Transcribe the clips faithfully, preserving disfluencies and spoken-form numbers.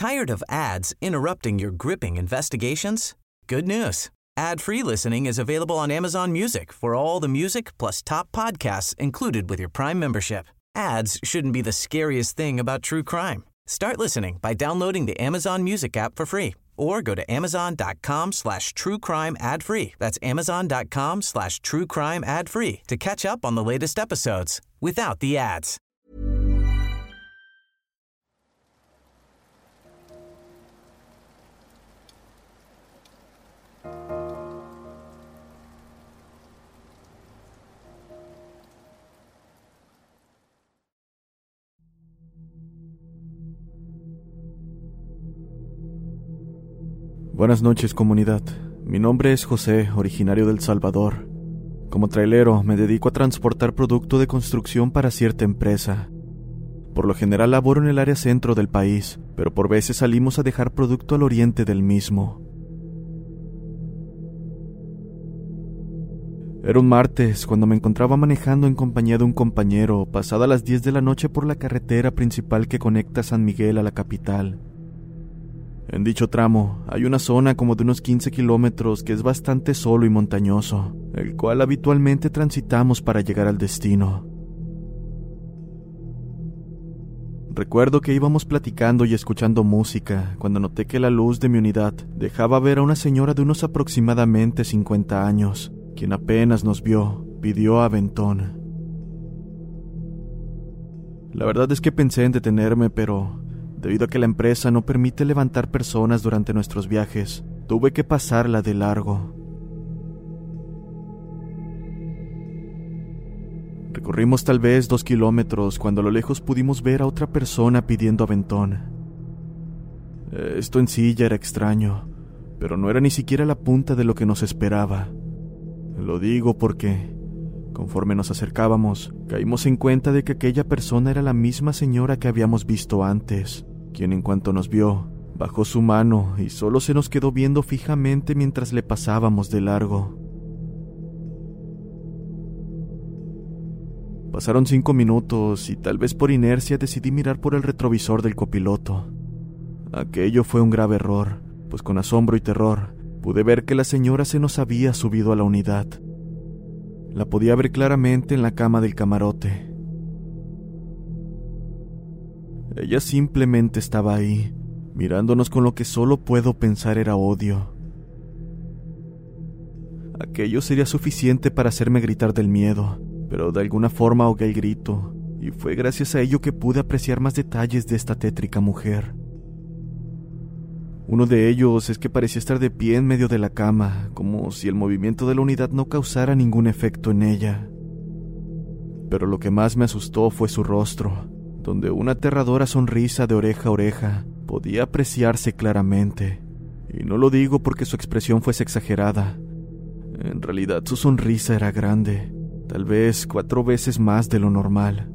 Tired of ads interrupting your gripping investigations? Good news. Ad-free listening is available on Amazon Music for all the music plus top podcasts included with your Prime membership. Ads shouldn't be the scariest thing about true crime. Start listening by downloading the Amazon Music app for free or go to amazon.com slash true crime ad free. That's amazon.com slash true crime ad free to catch up on the latest episodes without the ads. Buenas noches, comunidad. Mi nombre es José, originario de El Salvador. Como trailero, me dedico a transportar producto de construcción para cierta empresa. Por lo general laboro en el área centro del país, pero por veces salimos a dejar producto al oriente del mismo. Era un martes cuando me encontraba manejando en compañía de un compañero, pasada las diez de la noche por la carretera principal que conecta San Miguel a la capital. En dicho tramo, hay una zona como de unos quince kilómetros que es bastante solo y montañoso, el cual habitualmente transitamos para llegar al destino. Recuerdo que íbamos platicando y escuchando música cuando noté que la luz de mi unidad dejaba ver a una señora de unos aproximadamente cincuenta años, quien apenas nos vio, pidió aventón. La verdad es que pensé en detenerme, pero debido a que la empresa no permite levantar personas durante nuestros viajes, tuve que pasarla de largo. Recorrimos tal vez dos kilómetros cuando a lo lejos pudimos ver a otra persona pidiendo aventón. Esto en sí ya era extraño, pero no era ni siquiera la punta de lo que nos esperaba. Lo digo porque, conforme nos acercábamos, caímos en cuenta de que aquella persona era la misma señora que habíamos visto antes, quien en cuanto nos vio, bajó su mano y solo se nos quedó viendo fijamente mientras le pasábamos de largo. Pasaron cinco minutos y tal vez por inercia decidí mirar por el retrovisor del copiloto. Aquello fue un grave error, pues con asombro y terror pude ver que la señora se nos había subido a la unidad. La podía ver claramente en la cama del camarote. Ella simplemente estaba ahí, mirándonos con lo que solo puedo pensar era odio. Aquello sería suficiente para hacerme gritar del miedo, pero de alguna forma ahogué el grito, y fue gracias a ello que pude apreciar más detalles de esta tétrica mujer. Uno de ellos es que parecía estar de pie en medio de la cama, como si el movimiento de la unidad no causara ningún efecto en ella. Pero lo que más me asustó fue su rostro, donde una aterradora sonrisa de oreja a oreja podía apreciarse claramente. Y no lo digo porque su expresión fuese exagerada. En realidad su sonrisa era grande, tal vez cuatro veces más de lo normal.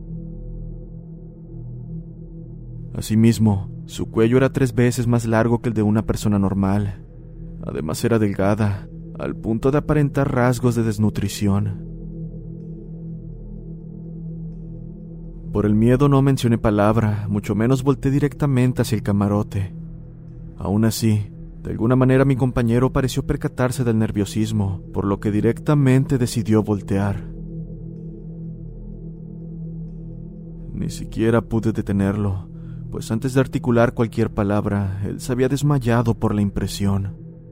Asimismo, su cuello era tres veces más largo que el de una persona normal. Además era delgada, al punto de aparentar rasgos de desnutrición. Por el miedo no mencioné palabra, mucho menos volteé directamente hacia el camarote. Aún así, de alguna manera mi compañero pareció percatarse del nerviosismo, por lo que directamente decidió voltear. Ni siquiera pude detenerlo, pues antes de articular cualquier palabra, él se había desmayado por la impresión.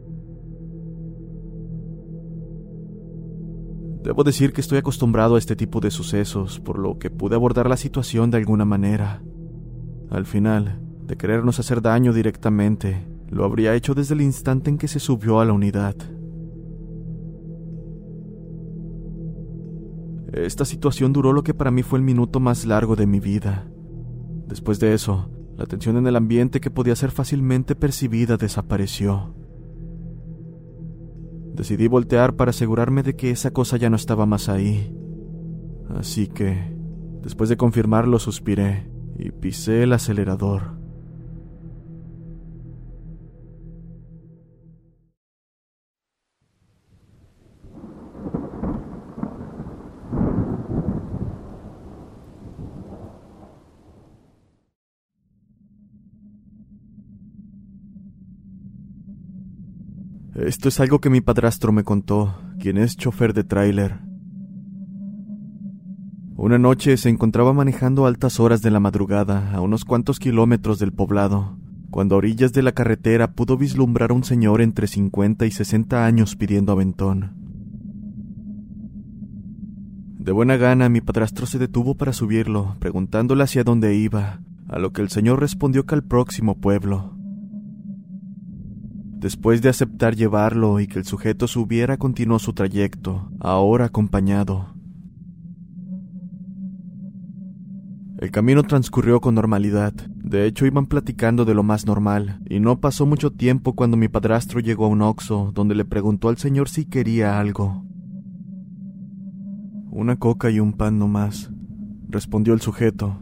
Debo decir que estoy acostumbrado a este tipo de sucesos, por lo que pude abordar la situación de alguna manera. Al final, de querernos hacer daño directamente, lo habría hecho desde el instante en que se subió a la unidad. Esta situación duró lo que para mí fue el minuto más largo de mi vida. Después de eso, la tensión en el ambiente que podía ser fácilmente percibida desapareció. Decidí voltear para asegurarme de que esa cosa ya no estaba más ahí. Así que, después de confirmarlo, suspiré y pisé el acelerador. Esto es algo que mi padrastro me contó, quien es chofer de tráiler. Una noche se encontraba manejando a altas horas de la madrugada a unos cuantos kilómetros del poblado, cuando a orillas de la carretera pudo vislumbrar a un señor entre cincuenta y sesenta años pidiendo aventón. De buena gana, mi padrastro se detuvo para subirlo, preguntándole hacia dónde iba, a lo que el señor respondió que al próximo pueblo. Después de aceptar llevarlo y que el sujeto subiera, continuó su trayecto, ahora acompañado. El camino transcurrió con normalidad. De hecho, iban platicando de lo más normal, y no pasó mucho tiempo cuando mi padrastro llegó a un Oxxo, donde le preguntó al señor si quería algo. Una coca y un pan nomás, respondió el sujeto.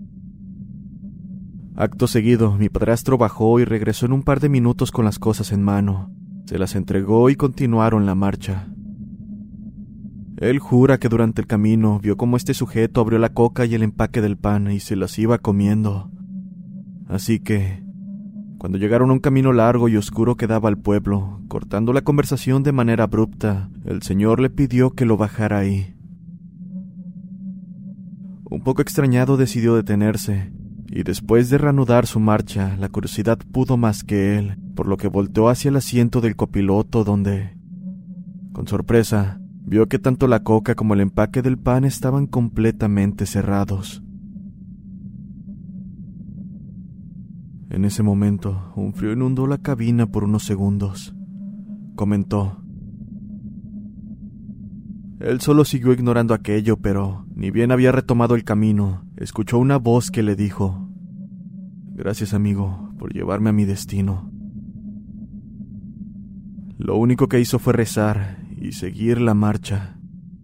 Acto seguido, mi padrastro bajó y regresó en un par de minutos con las cosas en mano. Se las entregó y continuaron la marcha. Él jura que durante el camino vio cómo este sujeto abrió la coca y el empaque del pan y se las iba comiendo. Así que, cuando llegaron a un camino largo y oscuro que daba al pueblo, cortando la conversación de manera abrupta, el señor le pidió que lo bajara ahí. Un poco extrañado decidió detenerse, y después de reanudar su marcha, la curiosidad pudo más que él, por lo que volteó hacia el asiento del copiloto donde, con sorpresa, vio que tanto la coca como el empaque del pan estaban completamente cerrados. En ese momento, un frío inundó la cabina por unos segundos. Comentó. Él solo siguió ignorando aquello, pero, ni bien había retomado el camino, escuchó una voz que le dijo: «Gracias, amigo, por llevarme a mi destino». Lo único que hizo fue rezar y seguir la marcha.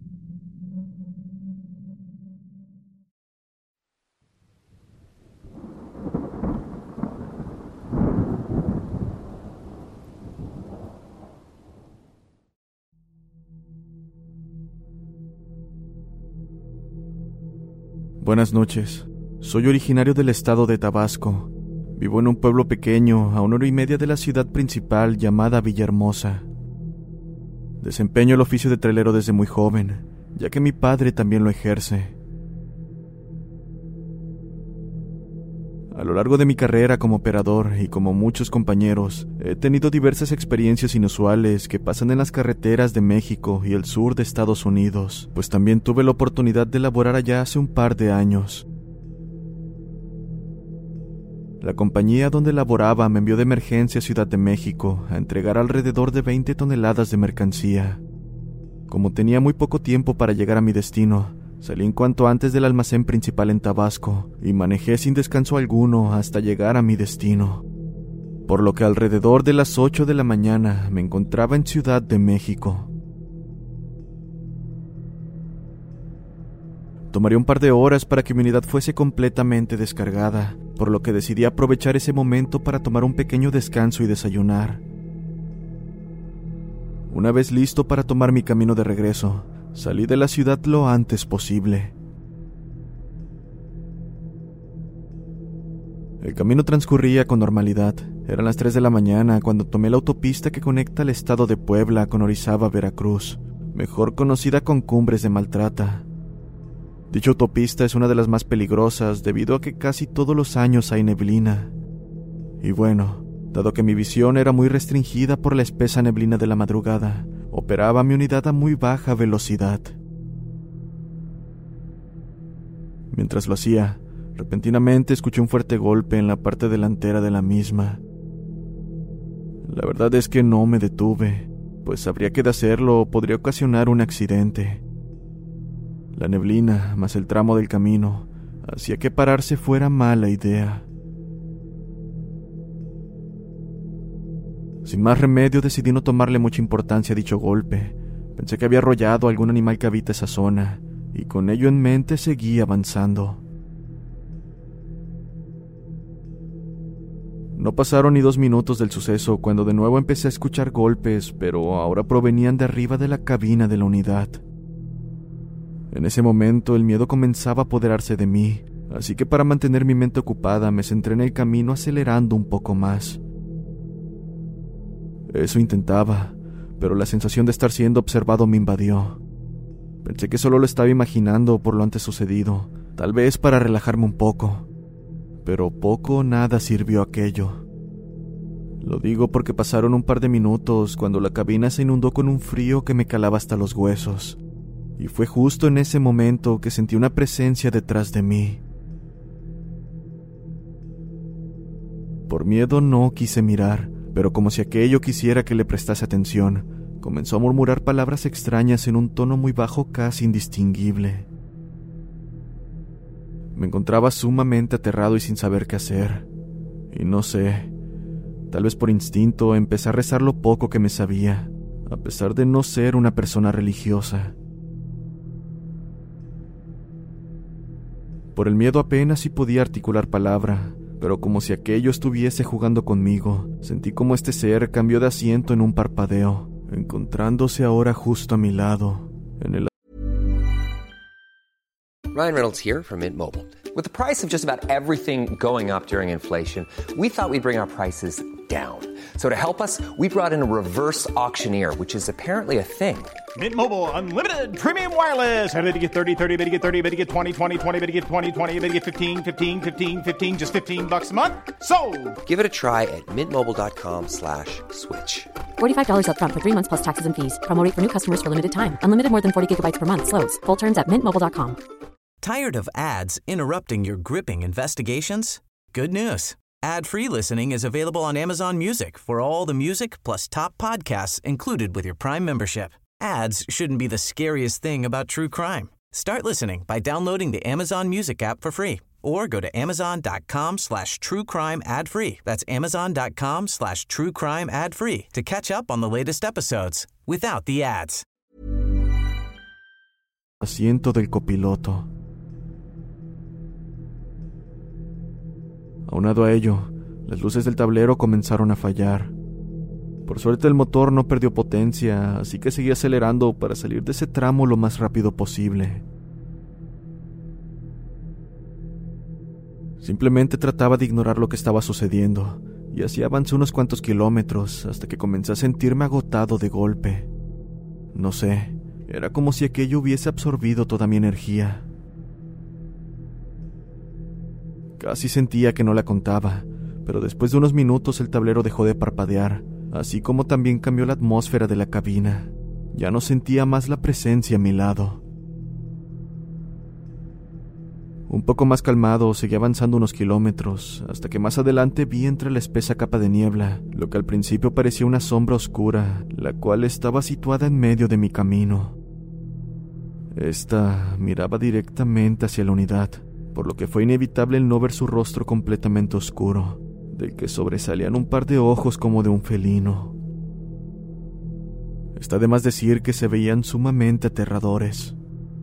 Buenas noches. Soy originario del estado de Tabasco. Vivo en un pueblo pequeño a una hora y media de la ciudad principal llamada Villahermosa. Desempeño el oficio de trailero desde muy joven, ya que mi padre también lo ejerce. A lo largo de mi carrera como operador y como muchos compañeros, he tenido diversas experiencias inusuales que pasan en las carreteras de México y el sur de Estados Unidos, pues también tuve la oportunidad de laborar allá hace un par de años. La compañía donde laboraba me envió de emergencia a Ciudad de México a entregar alrededor de veinte toneladas de mercancía. Como tenía muy poco tiempo para llegar a mi destino, salí en cuanto antes del almacén principal en Tabasco y manejé sin descanso alguno hasta llegar a mi destino. Por lo que alrededor de las ocho de la mañana me encontraba en Ciudad de México. Tomaría un par de horas para que mi unidad fuese completamente descargada, por lo que decidí aprovechar ese momento para tomar un pequeño descanso y desayunar. Una vez listo para tomar mi camino de regreso, salí de la ciudad lo antes posible. El camino transcurría con normalidad. Eran las tres de la mañana cuando tomé la autopista que conecta el estado de Puebla con Orizaba, Veracruz, mejor conocida con Cumbres de Maltrata. Dicha autopista es una de las más peligrosas debido a que casi todos los años hay neblina. Y bueno, dado que mi visión era muy restringida por la espesa neblina de la madrugada, operaba mi unidad a muy baja velocidad. Mientras lo hacía, repentinamente escuché un fuerte golpe en la parte delantera de la misma. La verdad es que no me detuve, pues sabría que de hacerlo podría ocasionar un accidente. La neblina, más el tramo del camino, hacía que pararse fuera mala idea. Sin más remedio decidí no tomarle mucha importancia a dicho golpe. Pensé que había arrollado a algún animal que habita esa zona, y con ello en mente seguí avanzando. No pasaron ni dos minutos del suceso cuando de nuevo empecé a escuchar golpes, pero ahora provenían de arriba de la cabina de la unidad. En ese momento el miedo comenzaba a apoderarse de mí, así que para mantener mi mente ocupada me centré en el camino acelerando un poco más. Eso intentaba, pero la sensación de estar siendo observado me invadió. Pensé que solo lo estaba imaginando por lo antes sucedido, tal vez para relajarme un poco. Pero poco o nada sirvió aquello. Lo digo porque pasaron un par de minutos cuando la cabina se inundó con un frío que me calaba hasta los huesos. Y fue justo en ese momento que sentí una presencia detrás de mí. Por miedo no quise mirar, pero como si aquello quisiera que le prestase atención, comenzó a murmurar palabras extrañas en un tono muy bajo, casi indistinguible. Me encontraba sumamente aterrado y sin saber qué hacer. Y no sé, tal vez por instinto empecé a rezar lo poco que me sabía, a pesar de no ser una persona religiosa. Por el miedo apenas si podía articular palabra, pero como si aquello estuviese jugando conmigo, sentí como este ser cambió de asiento en un parpadeo, encontrándose ahora justo a mi lado, en el... Ryan Reynolds here from Mint Mobile. With the price of just about everything going up during inflation, we thought we'd bring our prices down. So to help us, we brought in a reverse auctioneer, which is apparently a thing. Mint Mobile Unlimited Premium Wireless. How to get thirty, thirty, how to get thirty, how to get twenty, twenty, twenty, how to get twenty, twenty, how to get fifteen, fifteen, fifteen, fifteen, just fifteen bucks a month? Sold! Give it a try at mintmobile.com slash switch. forty-five dollars up front for three months plus taxes and fees. Promo rate for new customers for limited time. Unlimited more than forty gigabytes per month. Slows full terms at mint mobile dot com. Tired of ads interrupting your gripping investigations? Good news. Ad-free listening is available on Amazon Music for all the music plus top podcasts included with your Prime membership. Ads shouldn't be the scariest thing about true crime. Start listening by downloading the Amazon Music app for free or go to amazon.com slash true crime ad free. That's amazon.com slash true crime ad free to catch up on the latest episodes without the ads. Asiento del copiloto. Aunado a ello, las luces del tablero comenzaron a fallar. Por suerte el motor no perdió potencia, así que seguí acelerando para salir de ese tramo lo más rápido posible. Simplemente trataba de ignorar lo que estaba sucediendo, y así avancé unos cuantos kilómetros hasta que comencé a sentirme agotado de golpe. No sé, era como si aquello hubiese absorbido toda mi energía. Casi sentía que no la contaba, pero después de unos minutos el tablero dejó de parpadear, así como también cambió la atmósfera de la cabina. Ya no sentía más la presencia a mi lado. Un poco más calmado, seguí avanzando unos kilómetros, hasta que más adelante vi entre la espesa capa de niebla, lo que al principio parecía una sombra oscura, la cual estaba situada en medio de mi camino. Esta miraba directamente hacia la unidad, por lo que fue inevitable el no ver su rostro completamente oscuro, del que sobresalían un par de ojos como de un felino. Está de más decir que se veían sumamente aterradores.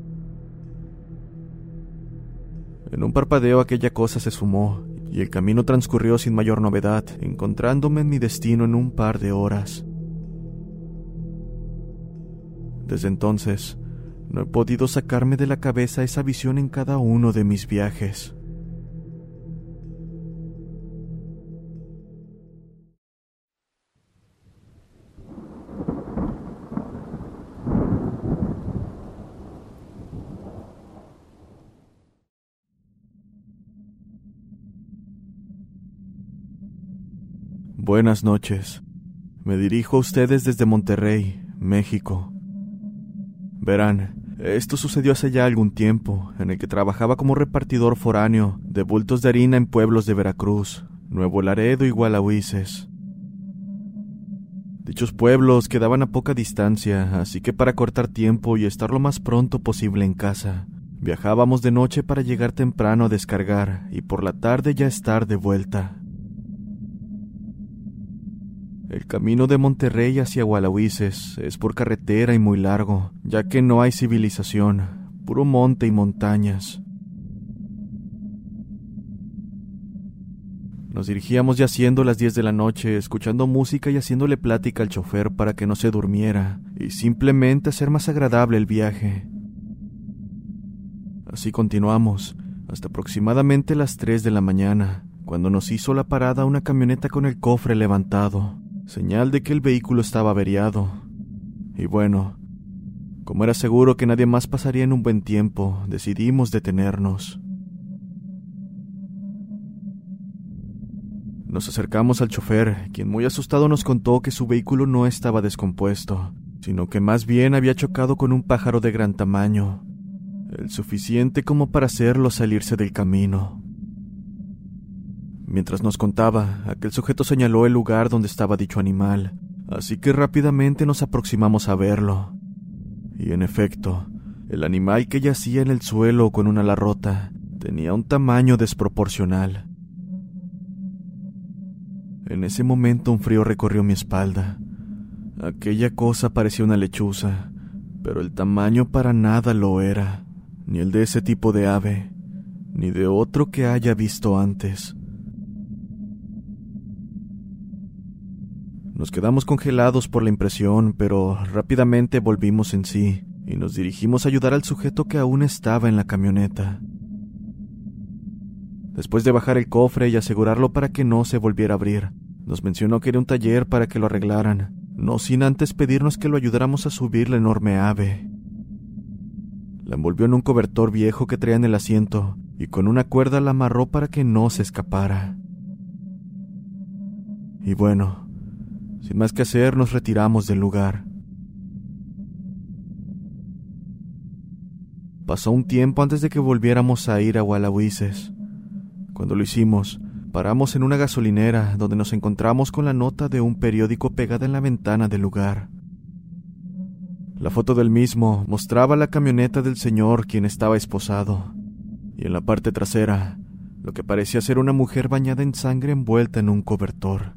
En un parpadeo aquella cosa se esfumó, y el camino transcurrió sin mayor novedad, encontrándome en mi destino en un par de horas. Desde entonces, no he podido sacarme de la cabeza esa visión en cada uno de mis viajes. Buenas noches. Me dirijo a ustedes desde Monterrey, México. Verán, esto sucedió hace ya algún tiempo, en el que trabajaba como repartidor foráneo de bultos de harina en pueblos de Veracruz, Nuevo Laredo y Gualahuises. Dichos pueblos quedaban a poca distancia, así que para cortar tiempo y estar lo más pronto posible en casa, viajábamos de noche para llegar temprano a descargar y por la tarde ya estar de vuelta. El camino de Monterrey hacia Gualahuises es por carretera y muy largo, ya que no hay civilización, puro monte y montañas. Nos dirigíamos ya siendo las diez de la noche, escuchando música y haciéndole plática al chofer para que no se durmiera, y simplemente hacer más agradable el viaje. Así continuamos, hasta aproximadamente las tres de la mañana, cuando nos hizo la parada una camioneta con el cofre levantado. señal de que el vehículo estaba averiado. Y bueno, como era seguro que nadie más pasaría en un buen tiempo, decidimos detenernos. Nos acercamos al chofer, quien muy asustado nos contó que su vehículo no estaba descompuesto, sino que más bien había chocado con un pájaro de gran tamaño, el suficiente como para hacerlo salirse del camino. Mientras nos contaba, aquel sujeto señaló el lugar donde estaba dicho animal, así que rápidamente nos aproximamos a verlo. Y en efecto, el animal que yacía en el suelo con una ala rota tenía un tamaño desproporcional. En ese momento un frío recorrió mi espalda. Aquella cosa parecía una lechuza, pero el tamaño para nada lo era, ni el de ese tipo de ave, ni de otro que haya visto antes. Nos quedamos congelados por la impresión, pero rápidamente volvimos en sí y nos dirigimos a ayudar al sujeto que aún estaba en la camioneta. Después de bajar el cofre y asegurarlo para que no se volviera a abrir, nos mencionó que era un taller para que lo arreglaran, no sin antes pedirnos que lo ayudáramos a subir la enorme ave. La envolvió en un cobertor viejo que traía en el asiento y con una cuerda la amarró para que no se escapara. Y bueno, sin más que hacer, nos retiramos del lugar. Pasó un tiempo antes de que volviéramos a ir a Gualahuises. Cuando lo hicimos, paramos en una gasolinera donde nos encontramos con la nota de un periódico pegada en la ventana del lugar. La foto del mismo mostraba la camioneta del señor quien estaba esposado, y en la parte trasera, lo que parecía ser una mujer bañada en sangre envuelta en un cobertor.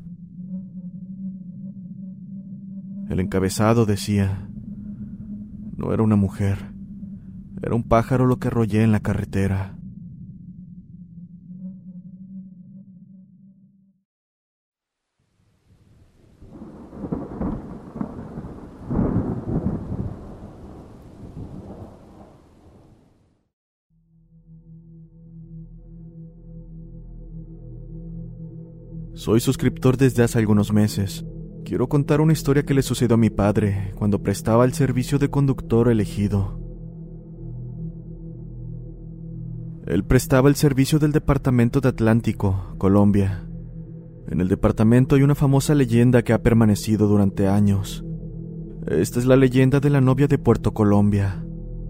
El encabezado decía: no era una mujer, era un pájaro lo que arrollé en la carretera. Soy suscriptor desde hace algunos meses. Quiero contar una historia que le sucedió a mi padre cuando prestaba el servicio de conductor elegido. Él prestaba el servicio del departamento de Atlántico, Colombia. En el departamento hay una famosa leyenda que ha permanecido durante años. Esta es la leyenda de la novia de Puerto Colombia.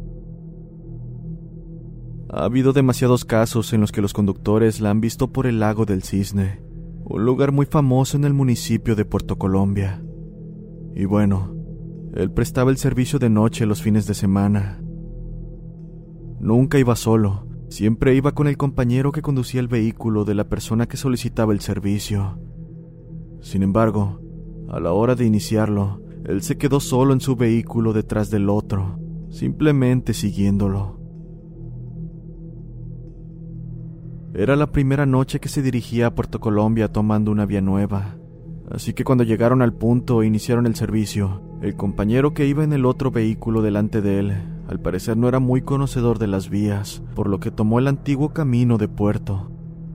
Ha habido demasiados casos en los que los conductores la han visto por el lago del Cisne, un lugar muy famoso en el municipio de Puerto Colombia. Y bueno, él prestaba el servicio de noche los fines de semana. Nunca iba solo, siempre iba con el compañero que conducía el vehículo de la persona que solicitaba el servicio. Sin embargo, a la hora de iniciarlo, él se quedó solo en su vehículo detrás del otro, simplemente siguiéndolo. Era la primera noche que se dirigía a Puerto Colombia tomando una vía nueva, así que cuando llegaron al punto e iniciaron el servicio, el compañero que iba en el otro vehículo delante de él, al parecer no era muy conocedor de las vías, por lo que tomó el antiguo camino de Puerto.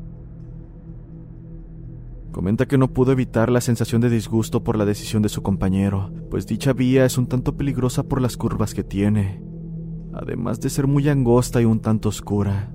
Comenta que no pudo evitar la sensación de disgusto por la decisión de su compañero, pues dicha vía es un tanto peligrosa por las curvas que tiene, además de ser muy angosta y un tanto oscura.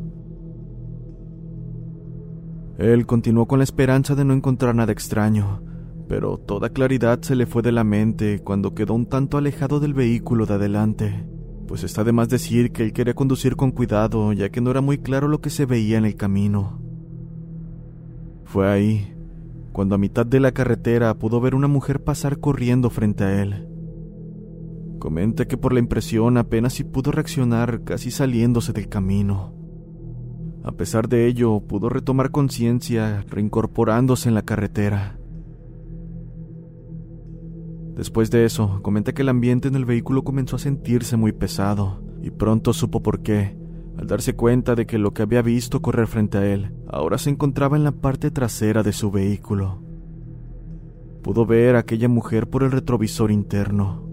Él continuó con la esperanza de no encontrar nada extraño, pero toda claridad se le fue de la mente cuando quedó un tanto alejado del vehículo de adelante, pues está de más decir que él quería conducir con cuidado, ya que no era muy claro lo que se veía en el camino. Fue ahí, cuando a mitad de la carretera pudo ver una mujer pasar corriendo frente a él. Comenta que por la impresión apenas si pudo reaccionar, casi saliéndose del camino. A pesar de ello, pudo retomar conciencia, reincorporándose en la carretera. Después de eso, comenta que el ambiente en el vehículo comenzó a sentirse muy pesado, y pronto supo por qué, al darse cuenta de que lo que había visto correr frente a él, ahora se encontraba en la parte trasera de su vehículo. Pudo ver a aquella mujer por el retrovisor interno.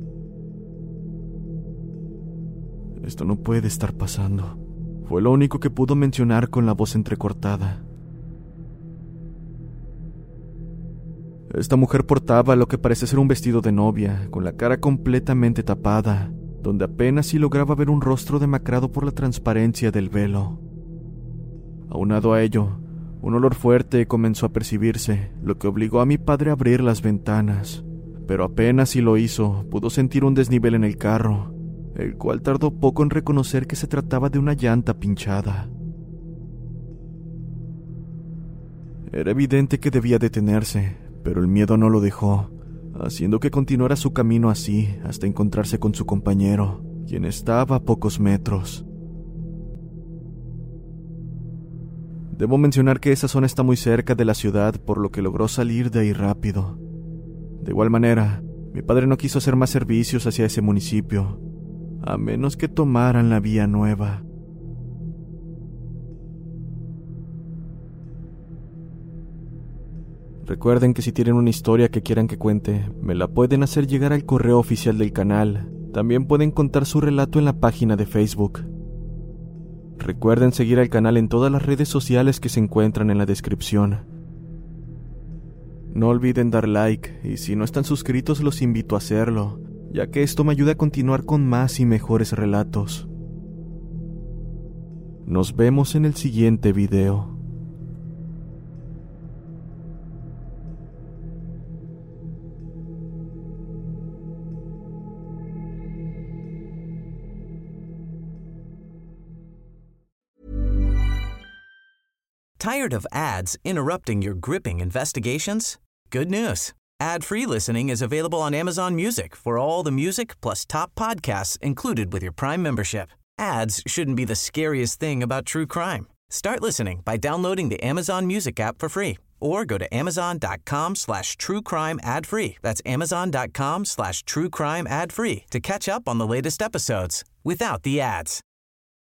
Esto no puede estar pasando. Fue lo único que pudo mencionar con la voz entrecortada. Esta mujer portaba lo que parece ser un vestido de novia, con la cara completamente tapada, donde apenas si lograba ver un rostro demacrado por la transparencia del velo. Aunado a ello, un olor fuerte comenzó a percibirse, lo que obligó a mi padre a abrir las ventanas, pero apenas si lo hizo, pudo sentir un desnivel en el carro, el cual tardó poco en reconocer que se trataba de una llanta pinchada. Era evidente que debía detenerse, pero el miedo no lo dejó, haciendo que continuara su camino así hasta encontrarse con su compañero, quien estaba a pocos metros. Debo mencionar que esa zona está muy cerca de la ciudad, por lo que logró salir de ahí rápido. De igual manera, mi padre no quiso hacer más servicios hacia ese municipio, a menos que tomaran la vía nueva. Recuerden que si tienen una historia que quieran que cuente, me la pueden hacer llegar al correo oficial del canal. También pueden contar su relato en la página de Facebook. Recuerden seguir al canal en todas las redes sociales que se encuentran en la descripción. No olviden dar like, y si no están suscritos los invito a hacerlo, ya que esto me ayuda a continuar con más y mejores relatos. Nos vemos en el siguiente video. Tired of ads interrupting your gripping investigations? Good news. Ad-free listening is available on Amazon Music for all the music plus top podcasts included with your Prime membership. Ads shouldn't be the scariest thing about true crime. Start listening by downloading the Amazon Music app for free or go to amazon.com slash true crime ad free. That's amazon.com slash true crime ad free to catch up on the latest episodes without the ads.